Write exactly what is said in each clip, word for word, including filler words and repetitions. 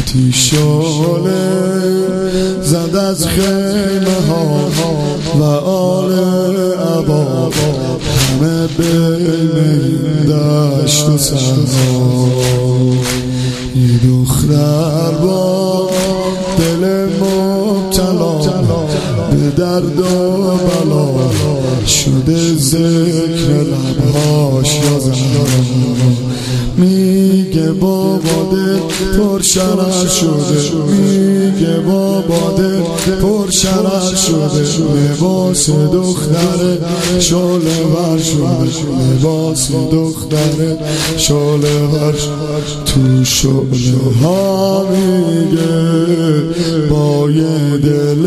آتیش شعله زد از خیمه ها و آل عبا، همه بین این دشت و صحرا. یه دختر با دل مبتلا به درد و بلا، شده ذکر لبهاش یا زهرا. میگه بابا دل پر شرر شده، میگه بابا دل پر شرر شده. لباس دختر شعله ور شده، لباس دختر شعله ور شده. تو شعله ها میگه با یه دل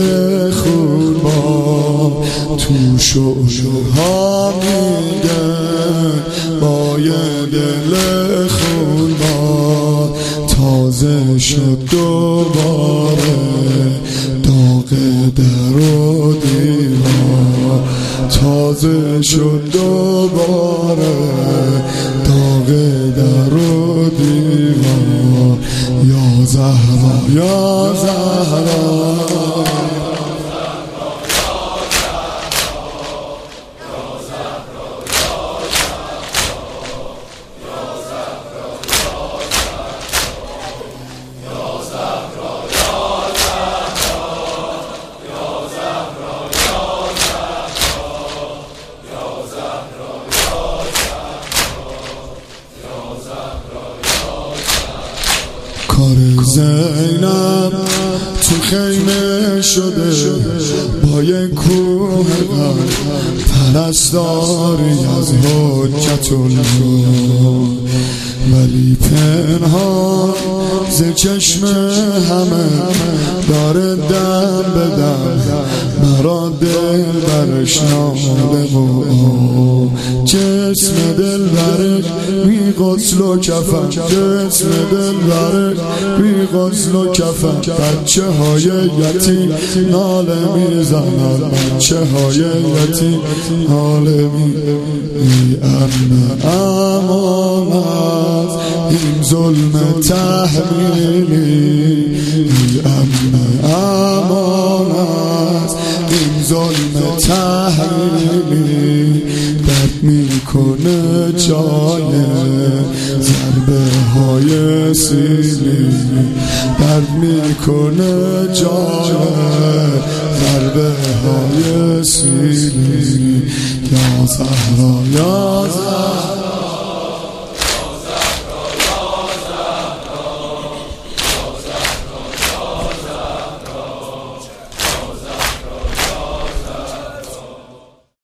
خورما، تو شعله ها میگه با یه دل خورما. تازه شد دوباره داغ در و دیوار، تازه شد دوباره داغ در و دیوار. یا زهرا یا زهرا کار زینب تو خیمه شده با یک کوه قلب، پرستاری از حجت الله. ولی پنهان ز چشم همه داره دم به دم، مرا دل برش ناله و جسم دل برش بی غسل و کفن، جسم دل برش بی غسل و کفن. بچه های یتیم ناله میزنن، بچه های یتیم ناله میزنن. ای امن امان از این ظلم تحمیلی، ای امن امان از این ظلم تحمیلی. درد میکنه جای ضربه های سیلی، درد میکنه جای ضربه های سیلی. یا زهرا یا زهرا